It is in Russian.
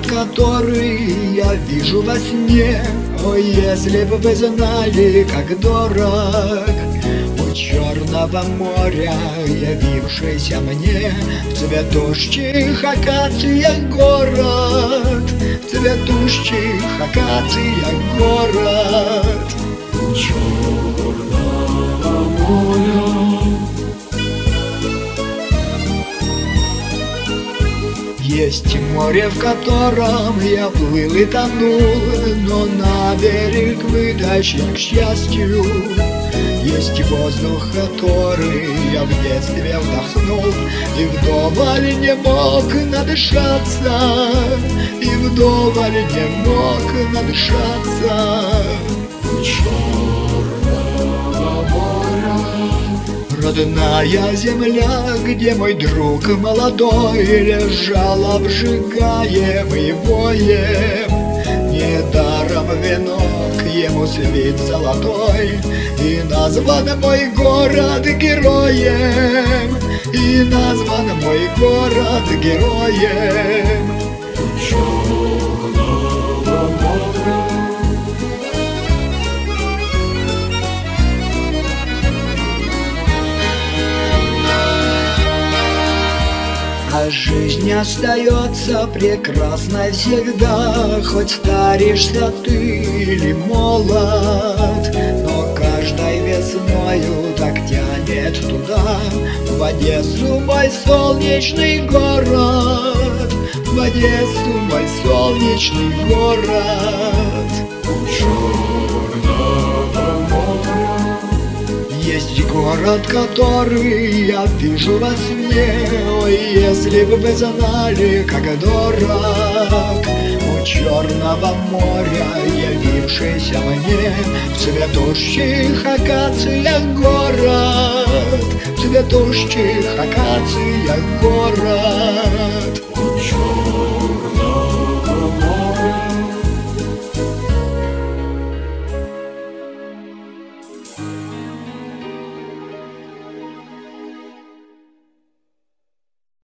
который я вижу во сне. Ой, если бы вы знали, как дорог у Черного моря явившийся мне в цветущих акациях город, в цветущих акациях город Черного моря. Есть море, в котором я плыл и тонул, но на берег вытащил, к счастью. Есть воздух, который я в детстве вдохнул, и вдоволь не мог надышаться, и вдоволь не мог надышаться. Черного моря. Родная земля, где мой друг молодой лежал обжигаемый боем. Недаром венок ему свит золотой, и назван мой город героем, и назван мой город героем. Черного моря. А жизнь остается прекрасной всегда, хоть старишься ты или молод, но каждой весною так тянет туда, в Одессу мой солнечный город, в Одессу мой солнечный город. Есть город, который я вижу во сне. Ой, если бы вы знали, как дорог у Черного моря явившийся мне в цветущих акациях город, в цветущих акациях город.